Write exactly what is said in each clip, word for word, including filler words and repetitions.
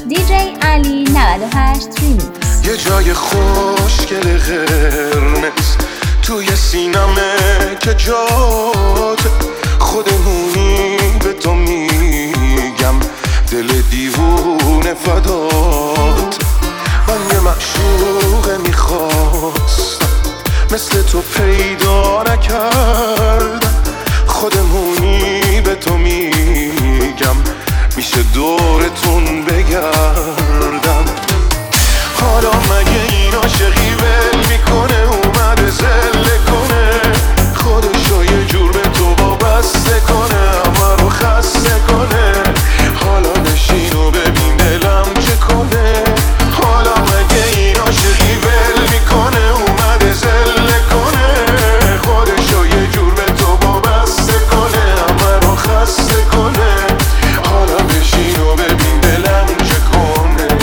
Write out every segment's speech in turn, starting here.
دیجی علی نود و هشت ریمیکس. یه جای خوشگل قرمز توی سینمه که جات خودمونی به تو میگم، دل دیوونه فدات. من یه معشوق میخواستم مثل تو پیدا نکردم، خودمونی به تو میگم میشه دورتون بگردم. حالا مگه این عاشقی ول میکنه اومده زله کنه، خودشو یه جور به تو وابسته کنه، همه رو خسته کنه. حالا نشین و ببین دلم چه کنه. حالا مگه این عاشقی ول میکنه اومده زله کنه، خودشو یه جور به تو وابسته کنه، همه رو خسته کنه. حالا نشین و ببین دلم چه کنه.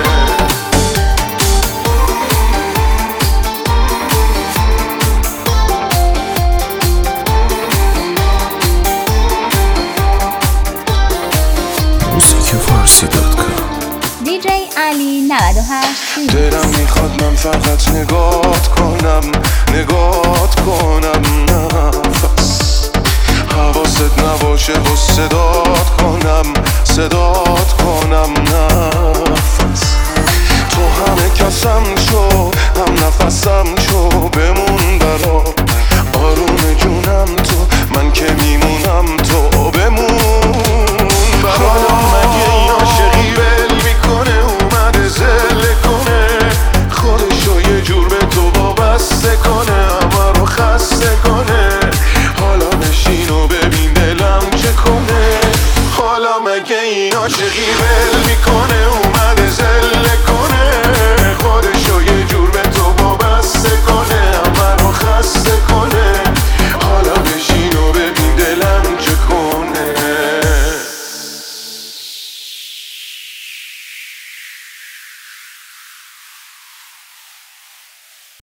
موزیک فارسی دات کام. دیجی علی نود و هشت ریمیکس. دلم میخواد من فقط نگات کنم، نگات کنم نفس، حواست نباشه و صدات کنم، صدات کنم نفس. تو همه کسم شو، هم نفسم شو، بمون برا آروم جونم تو، من که میمونم تو بمون برا. حالا مگه این عاشقی ول میکنه اومده زله کنه، خودشو یه جور به تو وابسته کنه، همه رو خسته کنه. حالا نشین و ببین دلم چه کنه. حالا مگه این عاشقی ول میکنه